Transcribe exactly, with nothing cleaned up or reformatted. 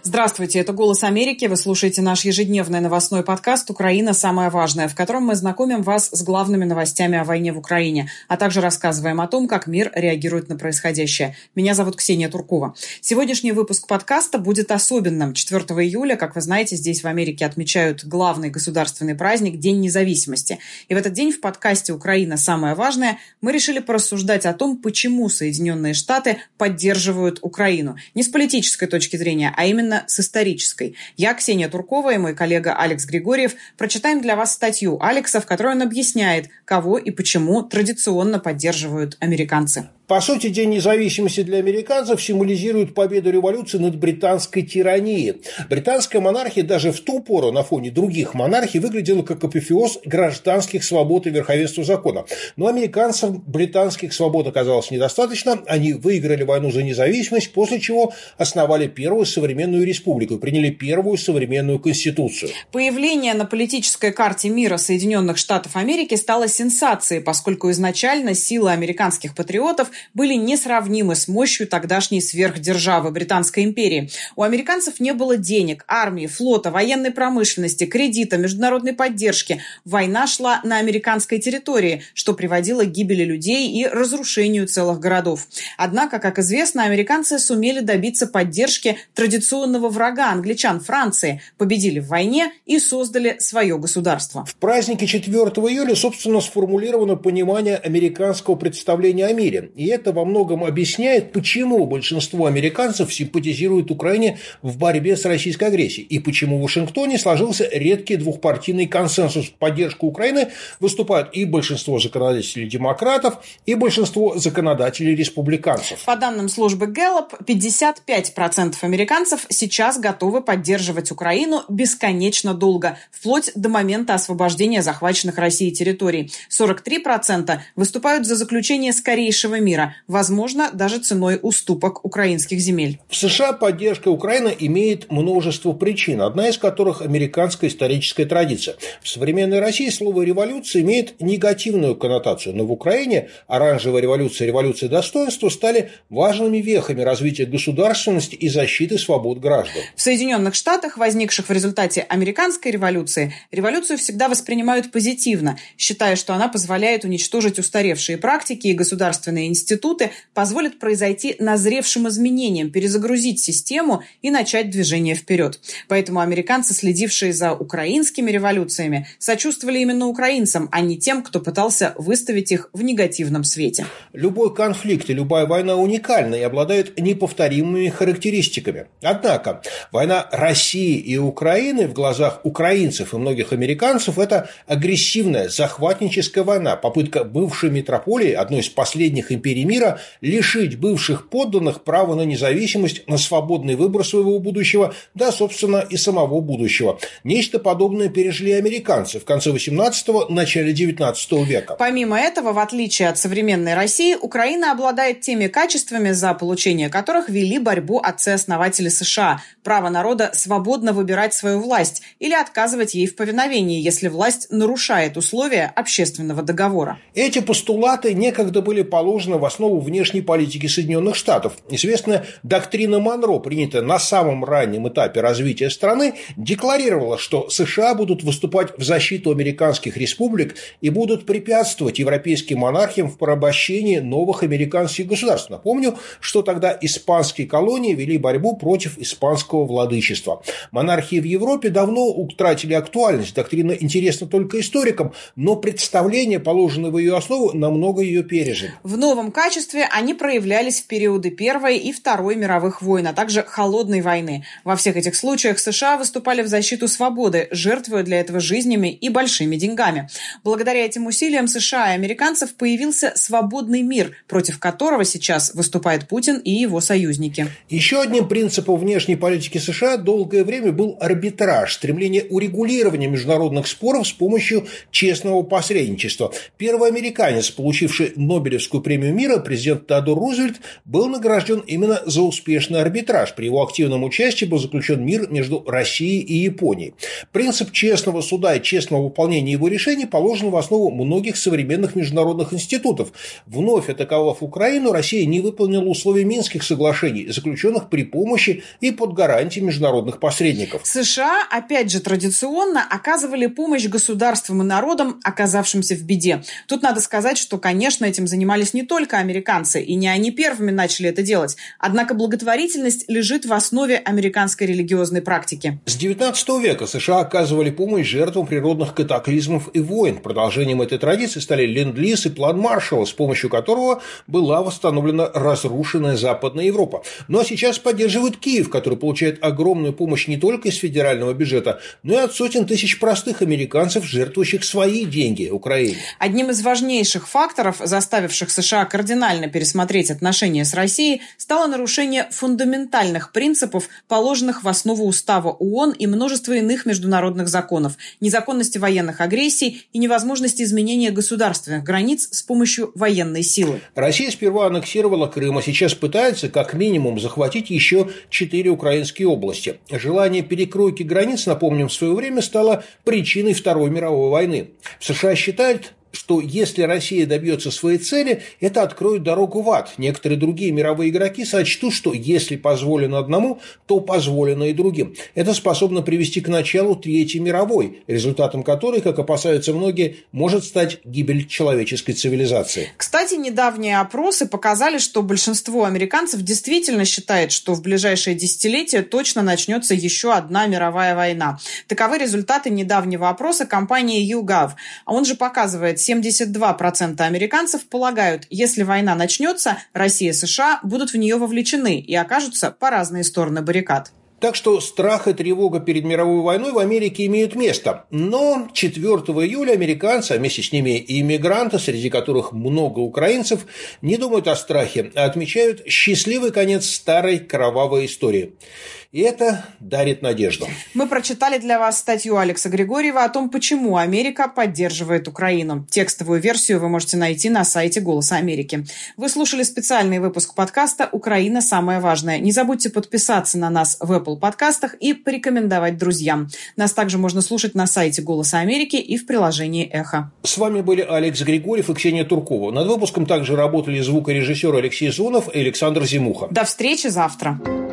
Здравствуйте, это «Голос Америки». Вы слушаете наш ежедневный новостной подкаст «Украина. Самое важное», в котором мы знакомим вас с главными новостями о войне в Украине, а также рассказываем о том, как мир реагирует на происходящее. Меня зовут Ксения Туркова. Сегодняшний выпуск подкаста будет особенным. четвёртого июля, как вы знаете, здесь в Америке отмечают главный государственный праздник – День независимости. И в этот день в подкасте «Украина. Самое важное» мы решили порассуждать о том, почему Соединенные Штаты поддерживают Украину. Не с политической точки зрения, а именно с исторической. Я, Ксения Туркова, и мой коллега Алекс Григорьев прочитаем для вас статью Алекса, в которой он объясняет, кого и почему традиционно поддерживают американцы. По сути, День независимости для американцев символизирует победу революции над британской тиранией. Британская монархия даже в ту пору на фоне других монархий выглядела как апофеоз гражданских свобод и верховенства закона. Но американцам британских свобод оказалось недостаточно. Они выиграли войну за независимость, после чего основали первую современную республику и приняли первую современную конституцию. Появление на политической карте мира Соединенных Штатов Америки стало сенсацией, поскольку изначально силы американских патриотов были несравнимы с мощью тогдашней сверхдержавы Британской империи. У американцев не было денег, армии, флота, военной промышленности, кредита, международной поддержки. Война шла на американской территории, что приводило к гибели людей и разрушению целых городов. Однако, как известно, американцы сумели добиться поддержки традиционного врага англичан Франции, победили в войне и создали свое государство. В празднике четвёртого июля, собственно, сформулировано понимание американского представления о мире. И это во многом объясняет, почему большинство американцев симпатизируют Украине в борьбе с российской агрессией и почему в Вашингтоне сложился редкий двухпартийный консенсус в поддержку Украины. Выступают и большинство законодателей демократов, и большинство законодателей республиканцев. По данным службы Гэллоп, пятьдесят пять процентов американцев сейчас готовы поддерживать Украину бесконечно долго, вплоть до момента освобождения захваченных Россией территорий. сорок три процента выступают за заключение скорейшего мира, возможно, даже ценой уступок украинских земель. В США поддержка Украины имеет множество причин, одна из которых американская историческая традиция. В современной России слово «революция» имеет негативную коннотацию, но в Украине оранжевая революция и революция достоинства стали важными вехами развития государственности и защиты свобод граждан. В Соединенных Штатах, возникших в результате американской революции, революцию всегда воспринимают позитивно, считая, что она позволяет уничтожить устаревшие практики и государственные институты, позволит произойти назревшим изменениям, перезагрузить систему и начать движение вперед. Поэтому американцы, следившие за украинскими революциями, сочувствовали именно украинцам, а не тем, кто пытался выставить их в негативном свете. Любой конфликт и любая война уникальна и обладает неповторимыми характеристиками. Однако война России и Украины в глазах украинцев и многих американцев – это агрессивная, захватническая война, попытка бывшей метрополии, одной из последних империй мира, лишить бывших подданных права на независимость, на свободный выбор своего будущего, да, собственно, и самого будущего. Нечто подобное пережили американцы в конце восемнадцатого – начале девятнадцатого века. Помимо этого, в отличие от современной России, Украина обладает теми качествами, за получение которых вели борьбу отцы-основатели США – право народа свободно выбирать свою власть или отказывать ей в повиновении, если власть нарушает условия общественного договора. Эти постулаты некогда были положены в основу внешней политики Соединенных Штатов. Известная доктрина Монро, принятая на самом раннем этапе развития страны, декларировала, что США будут выступать в защиту американских республик и будут препятствовать европейским монархиям в порабощении новых американских государств. Напомню, что тогда испанские колонии вели борьбу против испанского владычества. Монархии в Европе давно утратили актуальность. Доктрина интересна только историкам, но представления, положенные в ее основу, намного ее пережили. В новом качестве они проявлялись в периоды Первой и Второй мировых войн, а также Холодной войны. Во всех этих случаях США выступали в защиту свободы, жертвуя для этого жизнями и большими деньгами. Благодаря этим усилиям США и американцев появился свободный мир, против которого сейчас выступает Путин и его союзники. Еще одним принципом внешней политики США долгое время был арбитраж, стремление урегулирования международных споров с помощью честного посредничества. Первый американец, получивший Нобелевскую премию мира президент Теодор Рузвельт был награжден именно за успешный арбитраж. При его активном участии был заключен мир между Россией и Японией. Принцип честного суда и честного выполнения его решений положен в основу многих современных международных институтов. Вновь атаковав Украину, Россия не выполнила условия Минских соглашений, заключенных при помощи и под гарантией международных посредников. США, опять же, традиционно оказывали помощь государствам и народам, оказавшимся в беде. Тут надо сказать, что, конечно, этим занимались не только американцы, и не они первыми начали это делать. Однако благотворительность лежит в основе американской религиозной практики. С девятнадцатого века США оказывали помощь жертвам природных катаклизмов и войн. Продолжением этой традиции стали Ленд-лиз и план Маршалла, с помощью которого была восстановлена разрушенная Западная Европа. Ну а сейчас поддерживают Киев, который получает огромную помощь не только из федерального бюджета, но и от сотен тысяч простых американцев, жертвующих свои деньги Украине. Одним из важнейших факторов, заставивших США кардинально пересмотреть отношения с Россией, стало нарушение фундаментальных принципов, положенных в основу Устава ООН и множества иных международных законов, незаконности военных агрессий и невозможности изменения государственных границ с помощью военной силы. Россия сперва аннексировала Крым, а сейчас пытается как минимум захватить еще четыре украинские области. Желание перекройки границ, напомним, в свое время стало причиной Второй мировой войны. В США считают, что если Россия добьется своей цели, это откроет дорогу в ад. Некоторые другие мировые игроки сочтут, что если позволено одному, то позволено и другим. Это способно привести к началу Третьей мировой, результатом которой, как опасаются многие, может стать гибель человеческой цивилизации. Кстати, недавние опросы показали, что большинство американцев действительно считает, что в ближайшие десятилетия точно начнется еще одна мировая война. Таковы результаты недавнего опроса компании YouGov. А он же показывает, семьдесят два процента американцев полагают, если война начнется, Россия и США будут в нее вовлечены и окажутся по разные стороны баррикад. Так что страх и тревога перед мировой войной в Америке имеют место. Но четвёртого июля американцы, а вместе с ними и иммигранты, среди которых много украинцев, не думают о страхе, а отмечают счастливый конец старой кровавой истории. И это дарит надежду. Мы прочитали для вас статью Алекса Григорьева о том, почему Америка поддерживает Украину. Текстовую версию вы можете найти на сайте «Голоса Америки». Вы слушали специальный выпуск подкаста «Украина. Самое важное». Не забудьте подписаться на нас в Apple подкастах и порекомендовать друзьям. Нас также можно слушать на сайте «Голоса Америки» и в приложении «Эхо». С вами были Алекс Григорьев и Ксения Туркова. Над выпуском также работали звукорежиссер Алексей Зонов и Александр Зимуха. До встречи завтра.